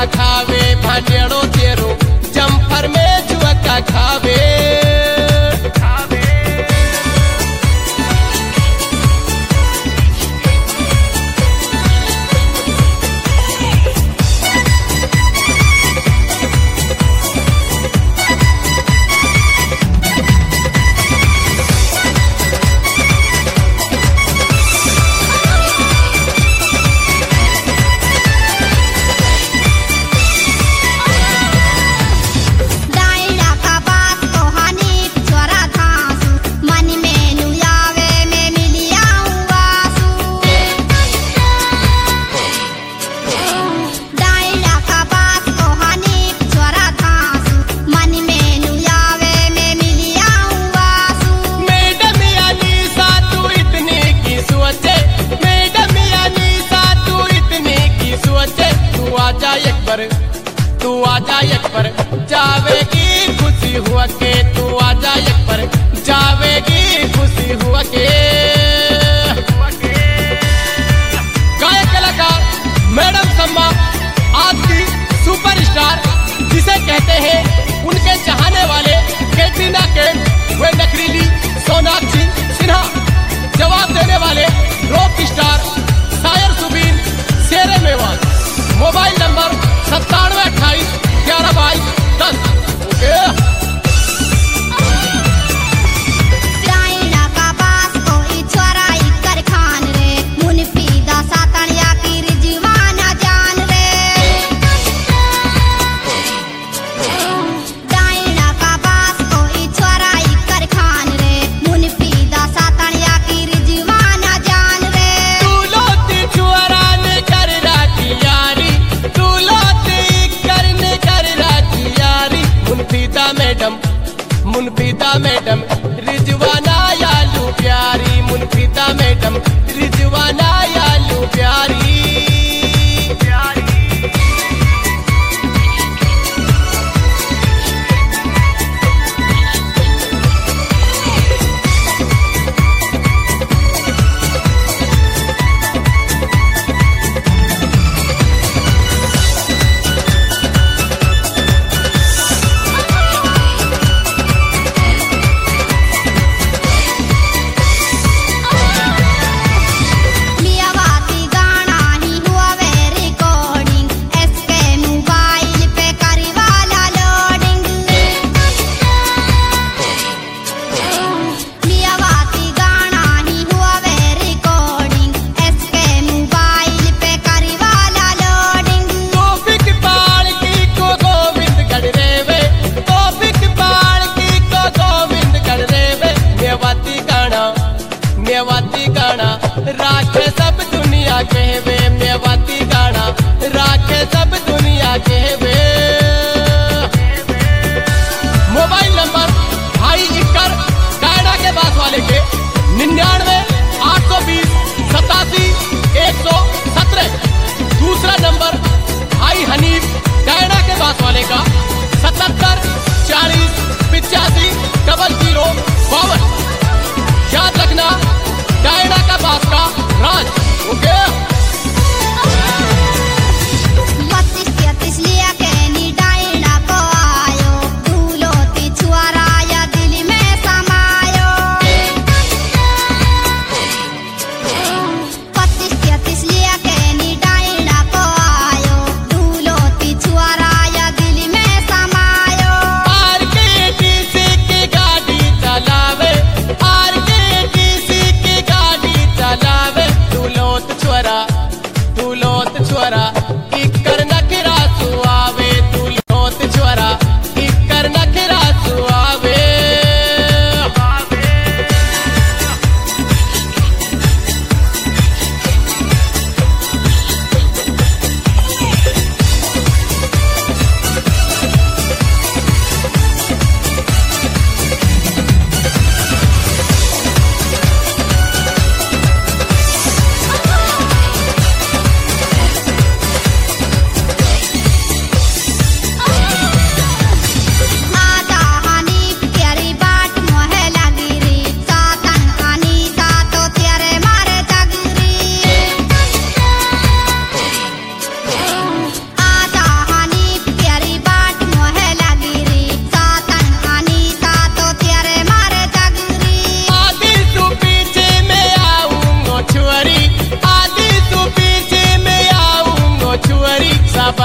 खावे भांडेड़ो तेरो जम्फर में जुआ खावे तू आजा एक पर जावेगी खुशी हुआ के तू आजा एक पर जावेगी खुशी हुआ के गायक कलाकार मैडम सम्मा आज की सुपरस्टार जिसे कहते हैं उनके चाहने वाले कैटरीना कैफ वे नखरीली सोनाक्षी सिन्हा जवाब देने वाले रॉक स्टार शायर सुबीन शेरे Mewat mobile number 9728112210 okay Munfida madam Rizwana यालू प्यारी मुनफीदा मैडम रिजवाना यालू प्यारी मेवाती गाना राखे सब दुनिया कहवे मेवाती गाना राखे सब दुनिया कहवे मोबाइल नंबर भाई इक्कर कायड़ा के पास वाले के 99 दूसरा नंबर भाई हनीफ कायड़ा के पास वाले का 77 40 85 0052 याद रखना डायना का बास का राज ओके 32 33 लिया के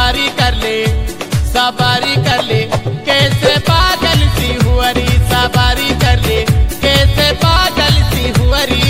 सवारी कर ले, सवारी कर ले, कैसे पागल सी हुअरी, सवारी कर ले, कैसे पागल सी हुअरी।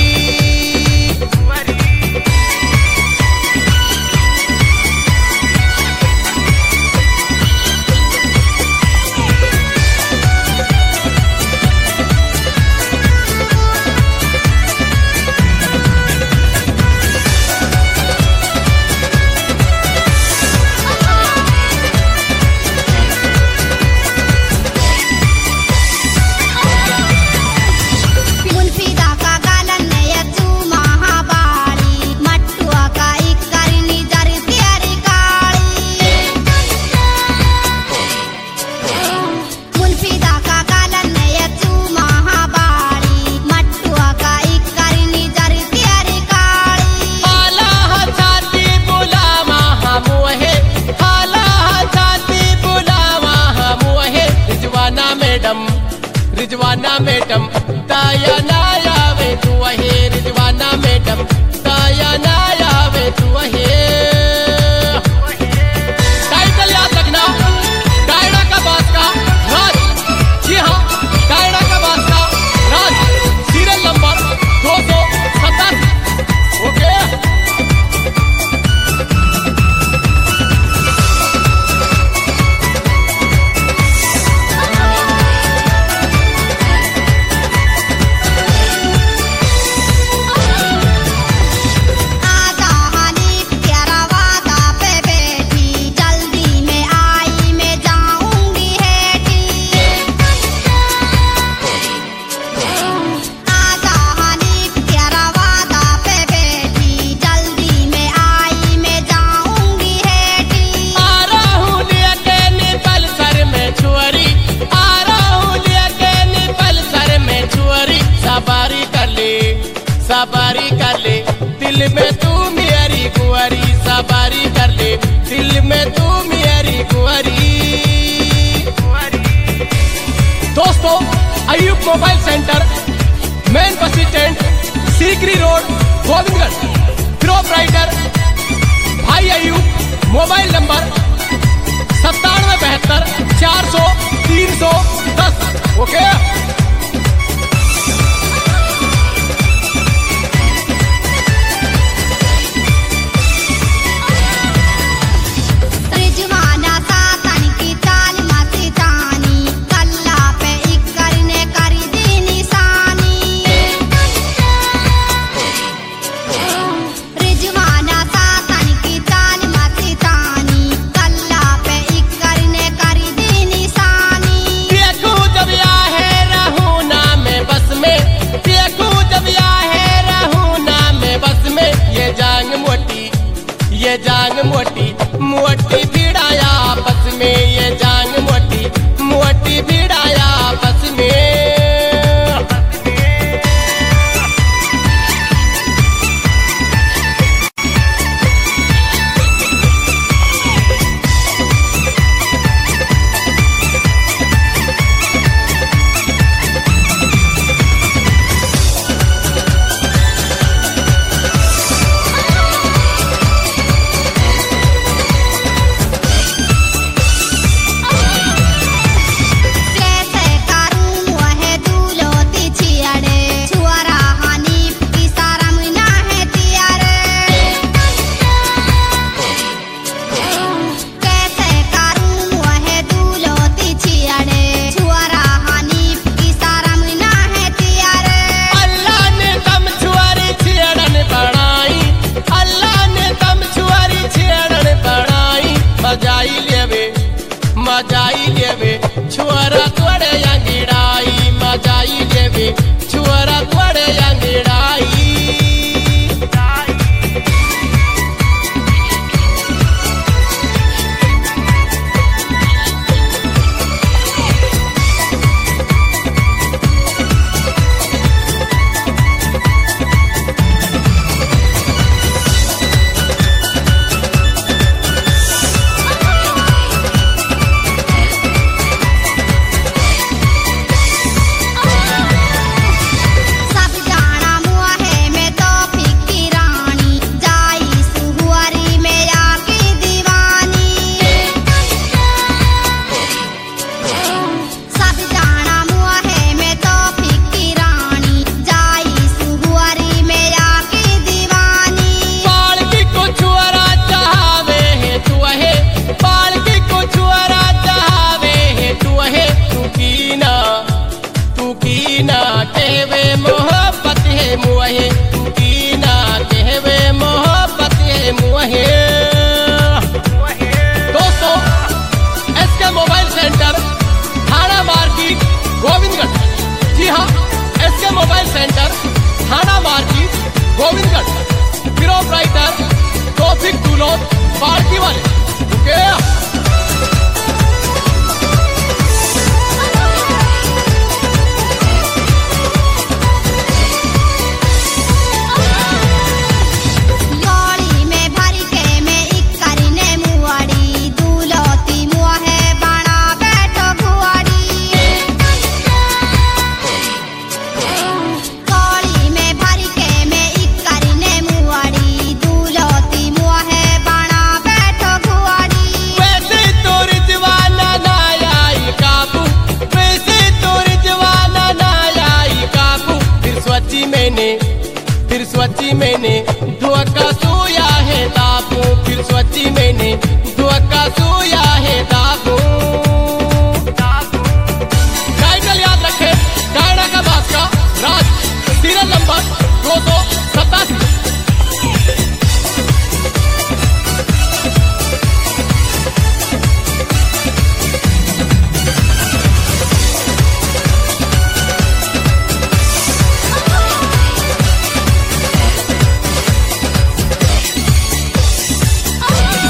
रिजवाना मैडम ताया ना आवे तू है, रिजवाना मैडम ताया ना आवे तू है। टाइटल याद रखना, डायरा का बादशाह राज, जी हाँ डायरा का बादशाह राज, सीरियल नंबर 287। ओके सवारी कर ले, दिल में तू मेरी कुंवारी, सवारी कर ले, दिल में तू मेरी कुंवारी। दोस्तों Ayub mobile centre, main bus stand, Sikri road, Govindgarh, proprietor भाई अयूब, मोबाइल नंबर 9772 400 310। ओके ये जांग मोटी मोटी भिड़ाया आपस में, ये जांग मोटी मोटी भिड़ाया आपस में। मजाई लेवे छुआरा तोड़े अंगिड़ाई, मजाई लेवे छुआरा तोड़े अंगिड़ाई। मैंने धोखा सोया है तापू फिर सोची मैंने